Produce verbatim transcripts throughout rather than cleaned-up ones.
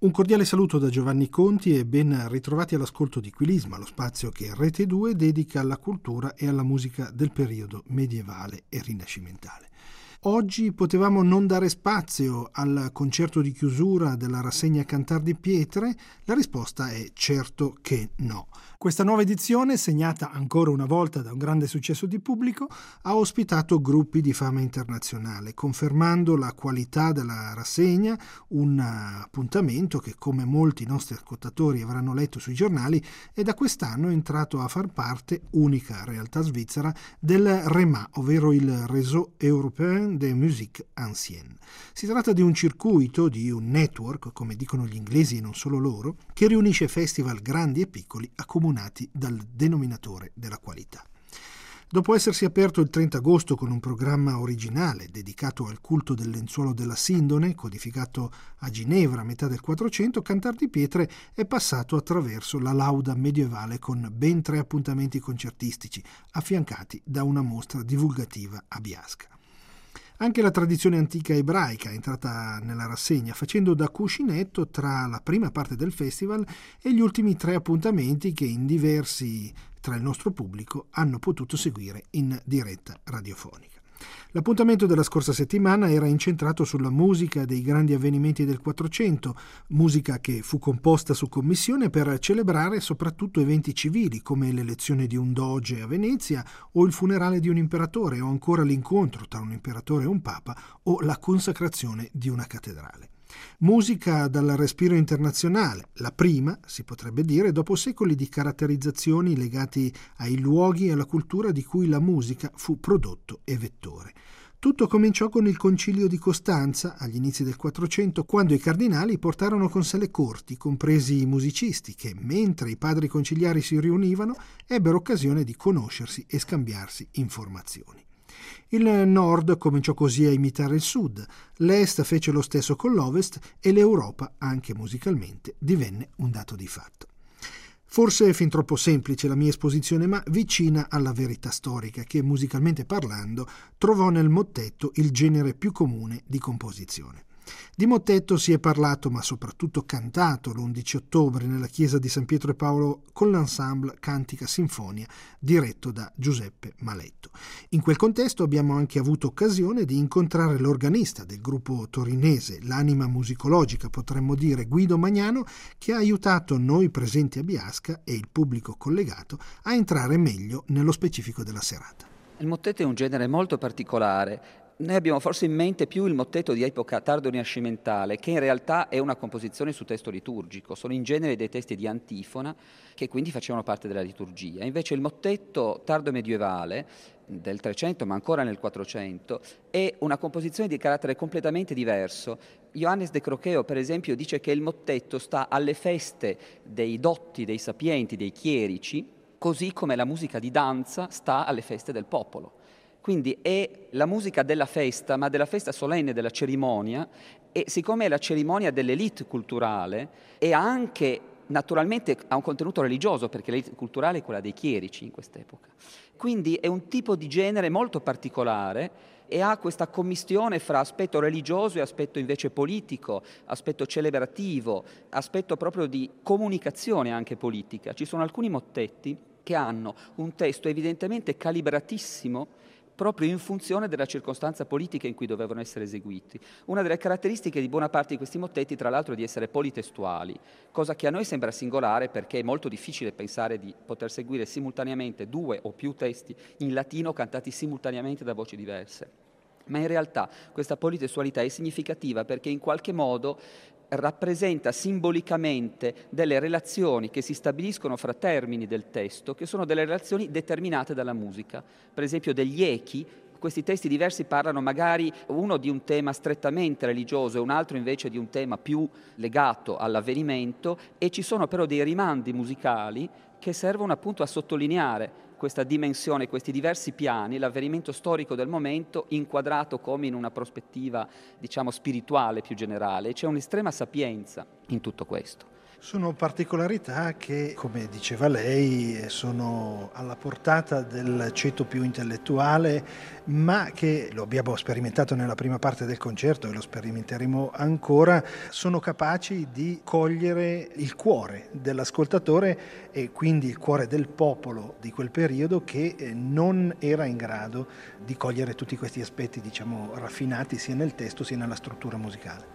Un cordiale saluto da Giovanni Conti e ben ritrovati all'ascolto di Quilisma, lo spazio che Rete due dedica alla cultura e alla musica del periodo medievale e rinascimentale. Oggi potevamo non dare spazio al concerto di chiusura della rassegna Cantar di Pietre? La risposta è certo che no. Questa nuova edizione, segnata ancora una volta da un grande successo di pubblico, ha ospitato gruppi di fama internazionale, confermando la qualità della rassegna, un appuntamento che, come molti nostri ascoltatori avranno letto sui giornali, è da quest'anno entrato a far parte, unica realtà svizzera, del REMA, ovvero il Réseau Européen de Musique Ancienne. Si tratta di un circuito, di un network, come dicono gli inglesi e non solo loro, che riunisce festival grandi e piccoli accomunati dal denominatore della qualità. Dopo essersi aperto il trenta agosto con un programma originale dedicato al culto del lenzuolo della Sindone, codificato a Ginevra a metà del Quattrocento, Cantar di Pietre è passato attraverso la lauda medievale con ben tre appuntamenti concertistici, affiancati da una mostra divulgativa a Biasca. Anche la tradizione antica ebraica è entrata nella rassegna, facendo da cuscinetto tra la prima parte del festival e gli ultimi tre appuntamenti che in diversi tra il nostro pubblico hanno potuto seguire in diretta radiofonica. L'appuntamento della scorsa settimana era incentrato sulla musica dei grandi avvenimenti del Quattrocento, musica che fu composta su commissione per celebrare soprattutto eventi civili come l'elezione di un doge a Venezia o il funerale di un imperatore o ancora l'incontro tra un imperatore e un papa o la consacrazione di una cattedrale. Musica dal respiro internazionale, la prima, si potrebbe dire, dopo secoli di caratterizzazioni legati ai luoghi e alla cultura di cui la musica fu prodotto e vettore. Tutto cominciò con il Concilio di Costanza, agli inizi del Quattrocento, quando i cardinali portarono con sé le corti, compresi i musicisti, che, mentre i padri conciliari si riunivano, ebbero occasione di conoscersi e scambiarsi informazioni. Il nord cominciò così a imitare il sud, l'est fece lo stesso con l'ovest e l'Europa, anche musicalmente, divenne un dato di fatto. Forse è fin troppo semplice la mia esposizione, ma vicina alla verità storica che, musicalmente parlando, trovò nel mottetto il genere più comune di composizione. Di mottetto si è parlato, ma soprattutto cantato, l'undici ottobre nella chiesa di San Pietro e Paolo con l'ensemble Cantica Sinfonia diretto da Giuseppe Maletto. In quel contesto abbiamo anche avuto occasione di incontrare l'organista del gruppo torinese, l'anima musicologica potremmo dire, Guido Magnano, che ha aiutato noi presenti a Biasca e il pubblico collegato a entrare meglio nello specifico della serata. Il mottetto è un genere molto particolare. Noi abbiamo forse in mente più il mottetto di epoca tardo-rinascimentale, che in realtà è una composizione su testo liturgico, sono in genere dei testi di antifona che quindi facevano parte della liturgia. Invece il mottetto tardo-medievale del trecento, ma ancora nel quattrocento, è una composizione di carattere completamente diverso. Johannes de Crocheo, per esempio, dice che il mottetto sta alle feste dei dotti, dei sapienti, dei chierici, così come la musica di danza sta alle feste del popolo. Quindi è la musica della festa, ma della festa solenne, della cerimonia, e siccome è la cerimonia dell'elite culturale, e anche naturalmente ha un contenuto religioso, perché l'elite culturale è quella dei chierici in quest'epoca. Quindi è un tipo di genere molto particolare e ha questa commistione fra aspetto religioso e aspetto invece politico, aspetto celebrativo, aspetto proprio di comunicazione anche politica. Ci sono alcuni mottetti che hanno un testo evidentemente calibratissimo proprio in funzione della circostanza politica in cui dovevano essere eseguiti. Una delle caratteristiche di buona parte di questi mottetti, tra l'altro, è di essere politestuali, cosa che a noi sembra singolare perché è molto difficile pensare di poter seguire simultaneamente due o più testi in latino cantati simultaneamente da voci diverse. Ma in realtà questa politestualità è significativa perché in qualche modo rappresenta simbolicamente delle relazioni che si stabiliscono fra termini del testo, che sono delle relazioni determinate dalla musica. Per esempio degli echi, questi testi diversi parlano magari uno di un tema strettamente religioso e un altro invece di un tema più legato all'avvenimento, e ci sono però dei rimandi musicali che servono appunto a sottolineare questa dimensione, questi diversi piani, l'avvenimento storico del momento inquadrato come in una prospettiva, diciamo, spirituale più generale. C'è un'estrema sapienza in tutto questo. Sono particolarità che, come diceva lei, sono alla portata del ceto più intellettuale, ma che, lo abbiamo sperimentato nella prima parte del concerto e lo sperimenteremo ancora, sono capaci di cogliere il cuore dell'ascoltatore e quindi il cuore del popolo di quel periodo, che non era in grado di cogliere tutti questi aspetti, diciamo, raffinati sia nel testo sia nella struttura musicale.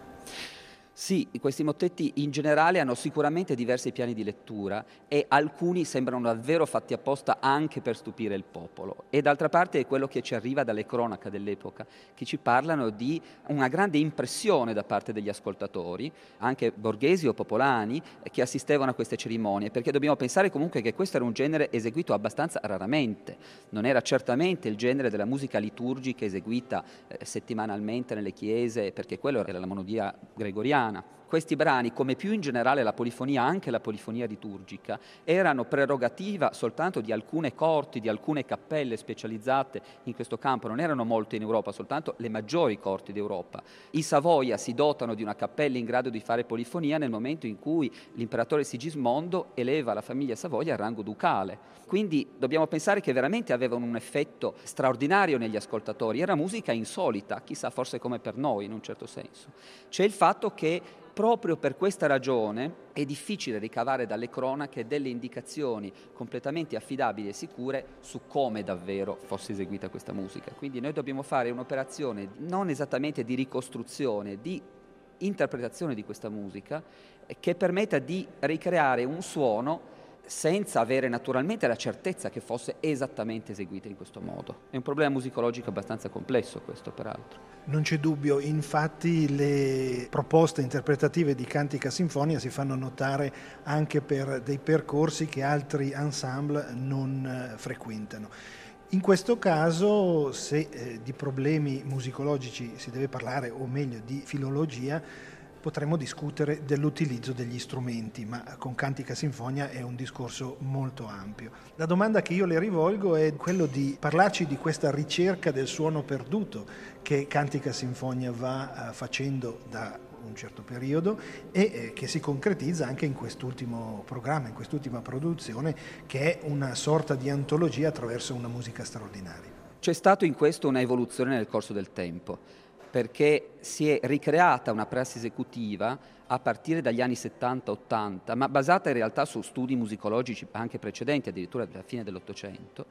Sì, questi mottetti in generale hanno sicuramente diversi piani di lettura e alcuni sembrano davvero fatti apposta anche per stupire il popolo. E d'altra parte è quello che ci arriva dalle cronache dell'epoca, che ci parlano di una grande impressione da parte degli ascoltatori, anche borghesi o popolani, che assistevano a queste cerimonie, perché dobbiamo pensare comunque che questo era un genere eseguito abbastanza raramente. Non era certamente il genere della musica liturgica eseguita eh, settimanalmente nelle chiese, perché quello era la monodia gregoriana. Questi brani, come più in generale la polifonia, anche la polifonia liturgica, erano prerogativa soltanto di alcune corti, di alcune cappelle specializzate in questo campo. Non erano molte in Europa, soltanto le maggiori corti d'Europa. I Savoia si dotano di una cappella in grado di fare polifonia nel momento in cui l'imperatore Sigismondo eleva la famiglia Savoia al rango ducale. Quindi dobbiamo pensare che veramente avevano un effetto straordinario negli ascoltatori. Era musica insolita, chissà, forse come per noi in un certo senso. C'è il fatto che proprio per questa ragione è difficile ricavare dalle cronache delle indicazioni completamente affidabili e sicure su come davvero fosse eseguita questa musica. Quindi noi dobbiamo fare un'operazione non esattamente di ricostruzione, di interpretazione di questa musica, che permetta di ricreare un suono senza avere naturalmente la certezza che fosse esattamente eseguita in questo modo. È un problema musicologico abbastanza complesso questo, peraltro. Non c'è dubbio, infatti le proposte interpretative di Cantica Sinfonia si fanno notare anche per dei percorsi che altri ensemble non eh, frequentano. In questo caso, se eh, di problemi musicologici si deve parlare, o meglio di filologia, potremmo discutere dell'utilizzo degli strumenti, ma con Cantica Sinfonia è un discorso molto ampio. La domanda che io le rivolgo è quello di parlarci di questa ricerca del suono perduto che Cantica Sinfonia va uh, facendo da un certo periodo e eh, che si concretizza anche in quest'ultimo programma, in quest'ultima produzione, che è una sorta di antologia attraverso una musica straordinaria. C'è stato in questo una evoluzione nel corso del tempo, perché si è ricreata una prassi esecutiva a partire dagli anni settanta ottanta, ma basata in realtà su studi musicologici anche precedenti, addirittura alla fine dell'Ottocento,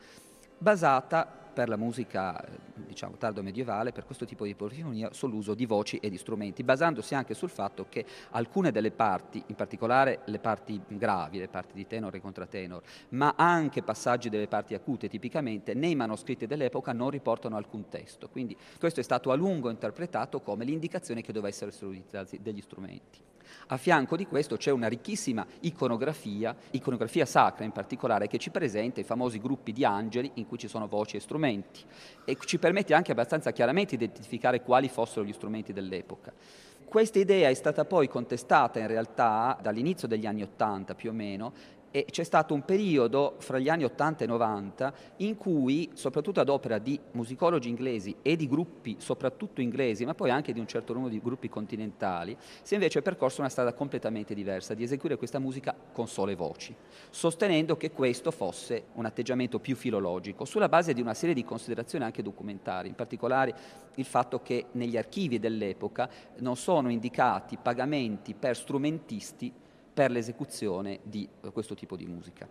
basata per la musica, diciamo, tardo medievale, per questo tipo di polifonia, sull'uso di voci e di strumenti, basandosi anche sul fatto che alcune delle parti, in particolare le parti gravi, le parti di tenore e contratenor, ma anche passaggi delle parti acute tipicamente, nei manoscritti dell'epoca non riportano alcun testo. Quindi questo è stato a lungo interpretato come l'indicazione che doveva essere utilizzati degli strumenti. A fianco di questo c'è una ricchissima iconografia, iconografia sacra in particolare, che ci presenta i famosi gruppi di angeli in cui ci sono voci e strumenti e ci permette anche abbastanza chiaramente di identificare quali fossero gli strumenti dell'epoca. Questa idea è stata poi contestata in realtà dall'inizio degli anni Ottanta più o meno, e c'è stato un periodo fra gli anni ottanta e novanta in cui, soprattutto ad opera di musicologi inglesi e di gruppi soprattutto inglesi, ma poi anche di un certo numero di gruppi continentali, si è invece percorso una strada completamente diversa di eseguire questa musica con sole voci, sostenendo che questo fosse un atteggiamento più filologico, sulla base di una serie di considerazioni anche documentari, in particolare il fatto che negli archivi dell'epoca non sono indicati pagamenti per strumentisti per l'esecuzione di questo tipo di musica.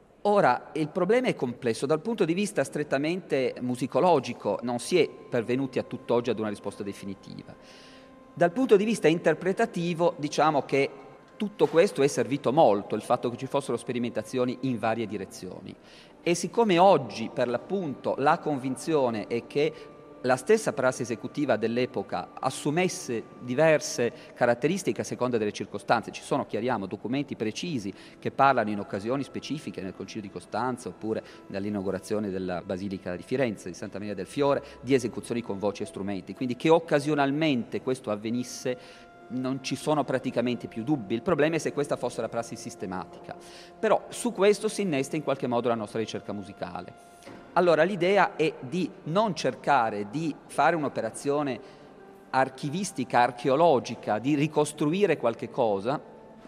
Ora, il problema è complesso. Dal punto di vista strettamente musicologico non si è pervenuti a tutt'oggi ad una risposta definitiva. Dal punto di vista interpretativo, diciamo che tutto questo è servito molto, il fatto che ci fossero sperimentazioni in varie direzioni. E siccome oggi, per l'appunto, la convinzione è che la stessa prassi esecutiva dell'epoca assumesse diverse caratteristiche a seconda delle circostanze. Ci sono, chiariamo, documenti precisi che parlano in occasioni specifiche, nel Concilio di Costanza oppure nell'inaugurazione della Basilica di Firenze, di Santa Maria del Fiore, di esecuzioni con voci e strumenti. Quindi che occasionalmente questo avvenisse non ci sono praticamente più dubbi. Il problema è se questa fosse la prassi sistematica. Però su questo si innesta in qualche modo la nostra ricerca musicale. Allora l'idea è di non cercare di fare un'operazione archivistica, archeologica, di ricostruire qualche cosa,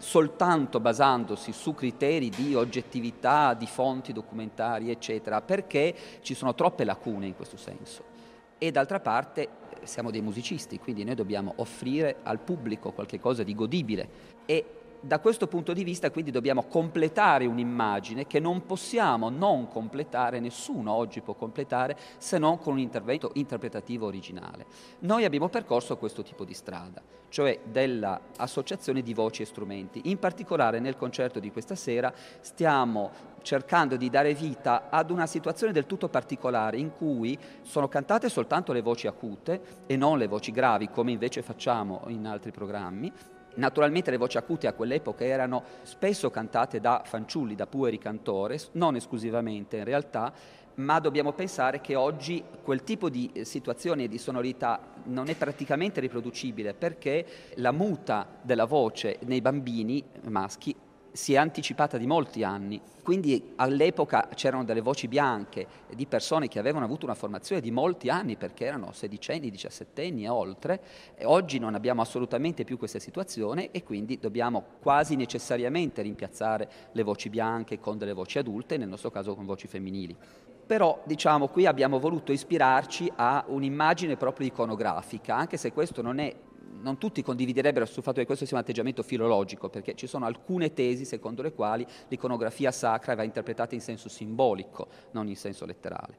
soltanto basandosi su criteri di oggettività, di fonti documentarie, eccetera, perché ci sono troppe lacune in questo senso. E d'altra parte siamo dei musicisti, quindi noi dobbiamo offrire al pubblico qualche cosa di godibile e da questo punto di vista quindi dobbiamo completare un'immagine che non possiamo non completare, nessuno oggi può completare se non con un intervento interpretativo originale. Noi abbiamo percorso questo tipo di strada, cioè dell'associazione di voci e strumenti. In particolare nel concerto di questa sera stiamo cercando di dare vita ad una situazione del tutto particolare in cui sono cantate soltanto le voci acute e non le voci gravi, come invece facciamo in altri programmi. Naturalmente le voci acute a quell'epoca erano spesso cantate da fanciulli, da pueri cantores, non esclusivamente in realtà, ma dobbiamo pensare che oggi quel tipo di situazione e di sonorità non è praticamente riproducibile perché la muta della voce nei bambini maschi si è anticipata di molti anni, quindi all'epoca c'erano delle voci bianche di persone che avevano avuto una formazione di molti anni perché erano sedicenni, diciassettenni e oltre, e oggi non abbiamo assolutamente più questa situazione e quindi dobbiamo quasi necessariamente rimpiazzare le voci bianche con delle voci adulte, nel nostro caso con voci femminili. Però diciamo qui abbiamo voluto ispirarci a un'immagine proprio iconografica, anche se questo non è non tutti condividerebbero sul fatto che questo sia un atteggiamento filologico, perché ci sono alcune tesi secondo le quali l'iconografia sacra va interpretata in senso simbolico, non in senso letterale.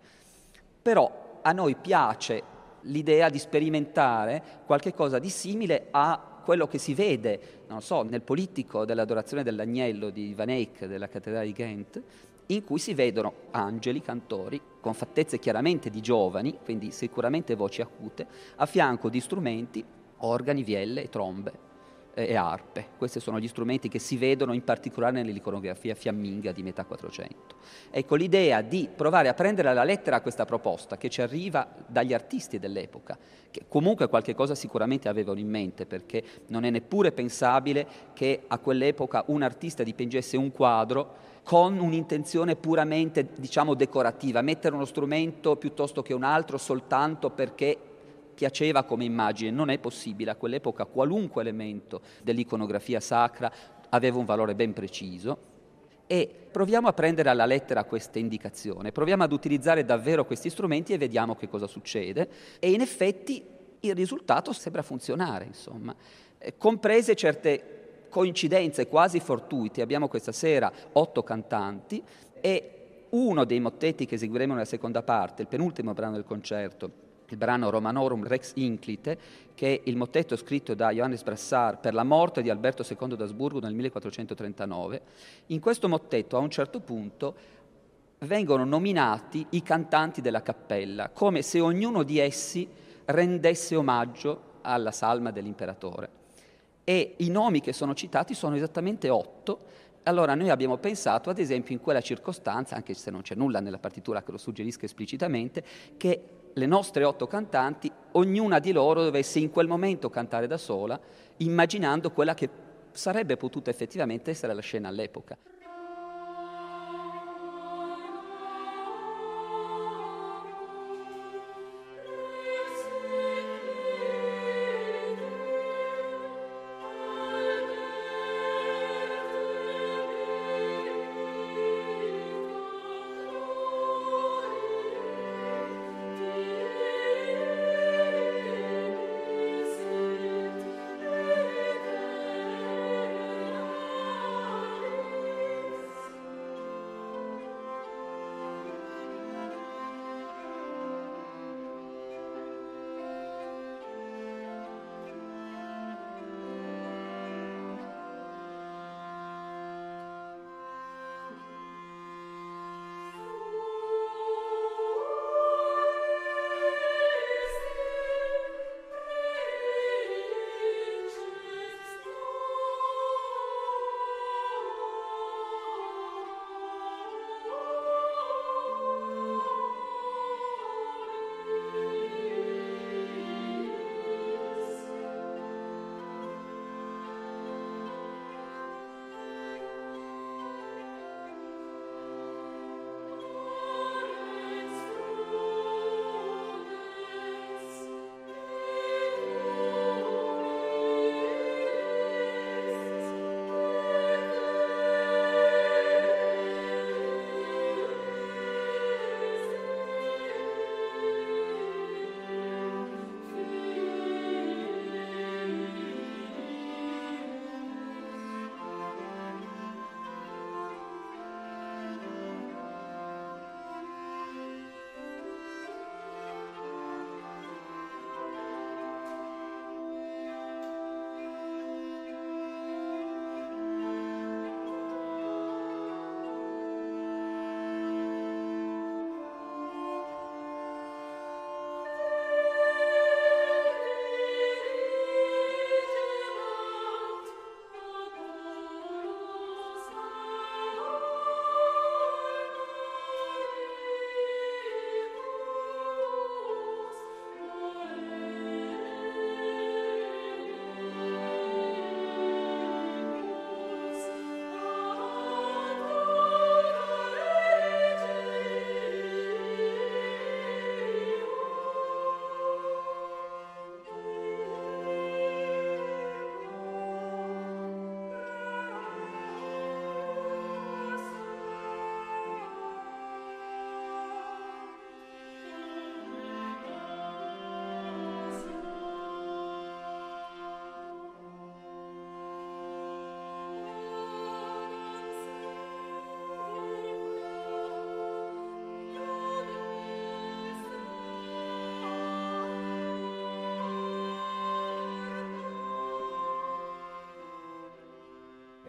Però a noi piace l'idea di sperimentare qualche cosa di simile a quello che si vede, non so, nel Polittico dell'adorazione dell'agnello di Van Eyck della cattedrale di Ghent, in cui si vedono angeli, cantori, con fattezze chiaramente di giovani, quindi sicuramente voci acute, a fianco di strumenti, organi, vielle, trombe eh, e arpe. Questi sono gli strumenti che si vedono in particolare nell'iconografia fiamminga di metà Quattrocento. Ecco, l'idea di provare a prendere alla lettera questa proposta che ci arriva dagli artisti dell'epoca, che comunque qualche cosa sicuramente avevano in mente, perché non è neppure pensabile che a quell'epoca un artista dipingesse un quadro con un'intenzione puramente, diciamo, decorativa, mettere uno strumento piuttosto che un altro soltanto perché piaceva come immagine. Non è possibile. A quell'epoca qualunque elemento dell'iconografia sacra aveva un valore ben preciso e proviamo a prendere alla lettera questa indicazione, proviamo ad utilizzare davvero questi strumenti e vediamo che cosa succede e in effetti il risultato sembra funzionare, insomma, eh, comprese certe coincidenze quasi fortuite. Abbiamo questa sera otto cantanti e uno dei mottetti che eseguiremo nella seconda parte, il penultimo brano del concerto, il brano Romanorum Rex Inclite, che è il mottetto scritto da Johannes Brassard per la morte di Alberto secondo d'Asburgo nel millequattrocentotrentanove. In questo mottetto a un certo punto vengono nominati i cantanti della cappella, come se ognuno di essi rendesse omaggio alla salma dell'imperatore. E i nomi che sono citati sono esattamente otto. Allora noi abbiamo pensato, ad esempio, in quella circostanza, anche se non c'è nulla nella partitura che lo suggerisca esplicitamente, che le nostre otto cantanti, ognuna di loro dovesse in quel momento cantare da sola, immaginando quella che sarebbe potuta effettivamente essere la scena all'epoca.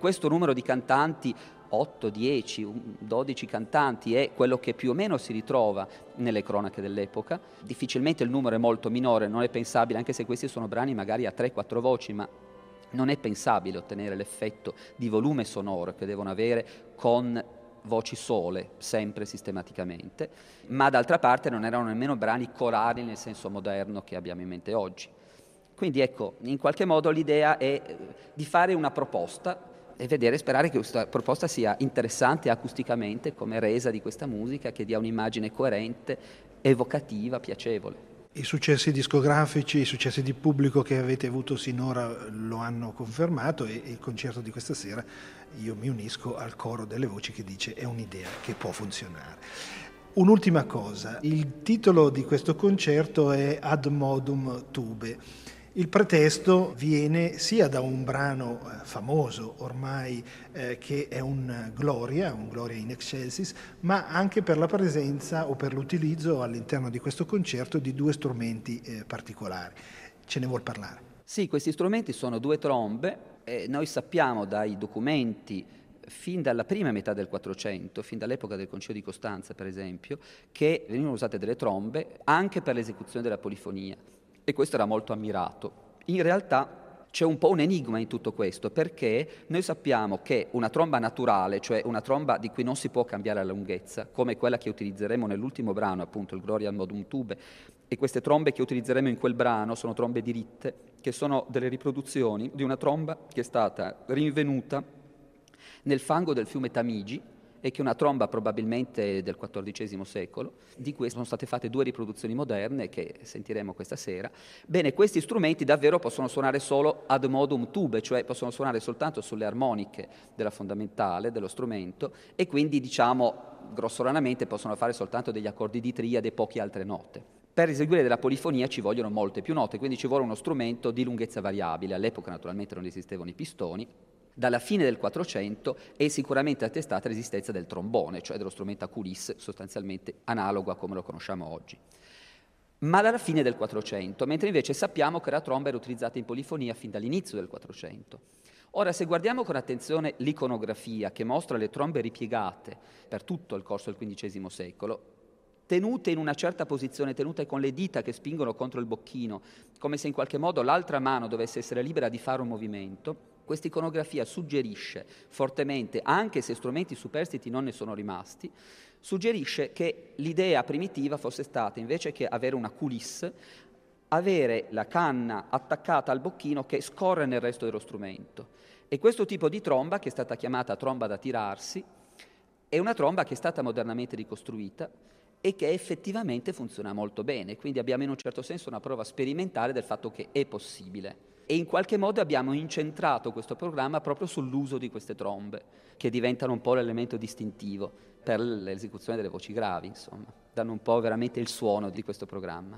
questo numero di cantanti, otto, dieci, dodici cantanti, è quello che più o meno si ritrova nelle cronache dell'epoca. Difficilmente il numero è molto minore, non è pensabile, anche se questi sono brani magari a tre quattro voci, ma non è pensabile ottenere l'effetto di volume sonoro che devono avere con voci sole, sempre sistematicamente, ma d'altra parte non erano nemmeno brani corali nel senso moderno che abbiamo in mente oggi. Quindi ecco, in qualche modo l'idea è di fare una proposta e vedere, sperare che questa proposta sia interessante acusticamente come resa di questa musica, che dia un'immagine coerente, evocativa, piacevole. I successi discografici, i successi di pubblico che avete avuto sinora lo hanno confermato, e il concerto di questa sera, io mi unisco al coro delle voci che dice è un'idea che può funzionare. Un'ultima cosa, il titolo di questo concerto è Ad Modum Tube. Il pretesto viene sia da un brano eh, famoso ormai eh, che è un Gloria, un Gloria in Excelsis, ma anche per la presenza o per l'utilizzo all'interno di questo concerto di due strumenti eh, particolari. Ce ne vuol parlare? Sì, questi strumenti sono due trombe e noi sappiamo dai documenti fin dalla prima metà del Quattrocento, fin dall'epoca del Concilio di Costanza per esempio, che venivano usate delle trombe anche per l'esecuzione della polifonia. E questo era molto ammirato. In realtà c'è un po' un enigma in tutto questo, perché noi sappiamo che una tromba naturale, cioè una tromba di cui non si può cambiare la lunghezza, come quella che utilizzeremo nell'ultimo brano, appunto il Gloria ad Modum Tube, e queste trombe che utilizzeremo in quel brano sono trombe diritte, che sono delle riproduzioni di una tromba che è stata rinvenuta nel fango del fiume Tamigi, e che è una tromba probabilmente del quattordicesimo secolo, di cui sono state fatte due riproduzioni moderne che sentiremo questa sera. Bene, questi strumenti davvero possono suonare solo ad modum tube, cioè possono suonare soltanto sulle armoniche della fondamentale, dello strumento, e quindi, diciamo, grossolanamente possono fare soltanto degli accordi di triade e poche altre note. Per eseguire della polifonia ci vogliono molte più note, quindi ci vuole uno strumento di lunghezza variabile. All'epoca naturalmente non esistevano i pistoni. Dalla fine del Quattrocento è sicuramente attestata l'esistenza del trombone, cioè dello strumento a coulisse, sostanzialmente analogo a come lo conosciamo oggi. Ma dalla fine del Quattrocento, mentre invece sappiamo che la tromba era utilizzata in polifonia fin dall'inizio del Quattrocento. Ora, se guardiamo con attenzione l'iconografia che mostra le trombe ripiegate per tutto il corso del quindicesimo secolo, tenute in una certa posizione, tenute con le dita che spingono contro il bocchino, come se in qualche modo l'altra mano dovesse essere libera di fare un movimento, questa iconografia suggerisce fortemente, anche se strumenti superstiti non ne sono rimasti, suggerisce che l'idea primitiva fosse stata, invece che avere una coulisse, avere la canna attaccata al bocchino che scorre nel resto dello strumento. E questo tipo di tromba, che è stata chiamata tromba da tirarsi, è una tromba che è stata modernamente ricostruita e che effettivamente funziona molto bene. Quindi abbiamo in un certo senso una prova sperimentale del fatto che è possibile. E in qualche modo abbiamo incentrato questo programma proprio sull'uso di queste trombe, che diventano un po' l'elemento distintivo per l'esecuzione delle voci gravi, insomma, danno un po' veramente il suono di questo programma.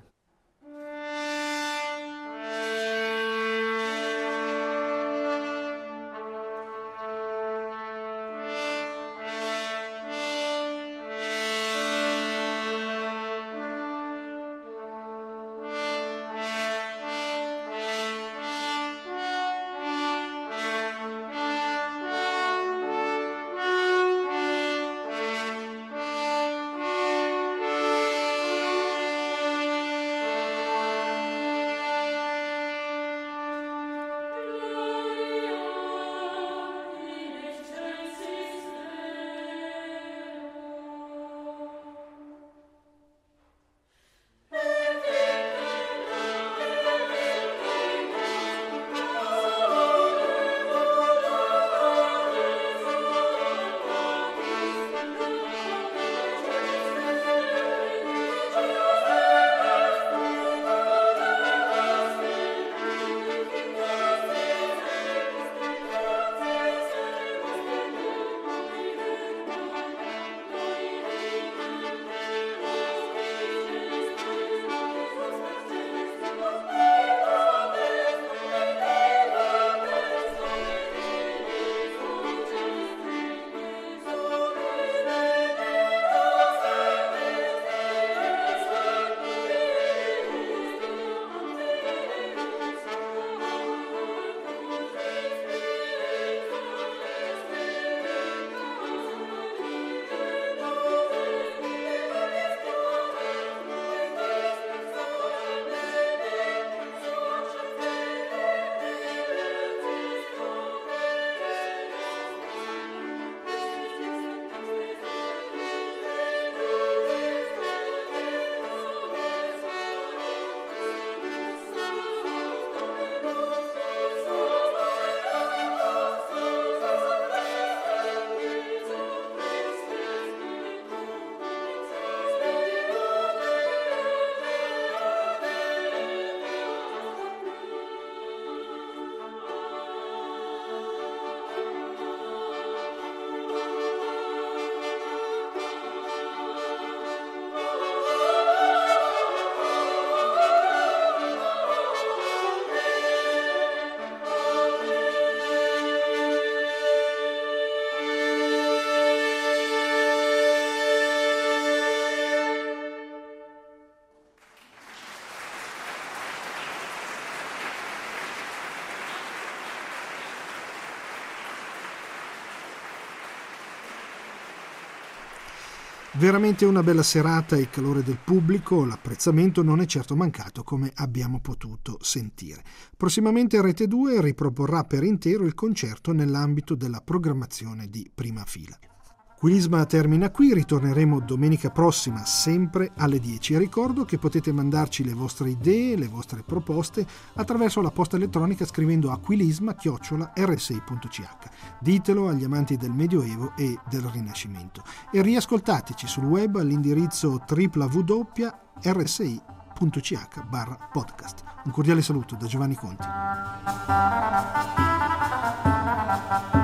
Veramente una bella serata, il calore del pubblico, l'apprezzamento non è certo mancato, come abbiamo potuto sentire. Prossimamente Rete due riproporrà per intero il concerto nell'ambito della programmazione di Prima Fila. Quilisma termina qui, ritorneremo domenica prossima sempre alle dieci. E ricordo che potete mandarci le vostre idee, le vostre proposte attraverso la posta elettronica scrivendo a quilisma chiocciola erre sei punto c h. Ditelo agli amanti del Medioevo e del Rinascimento. E riascoltateci sul web all'indirizzo w w w punto erre sei punto c h barra podcast. Un cordiale saluto da Giovanni Conti.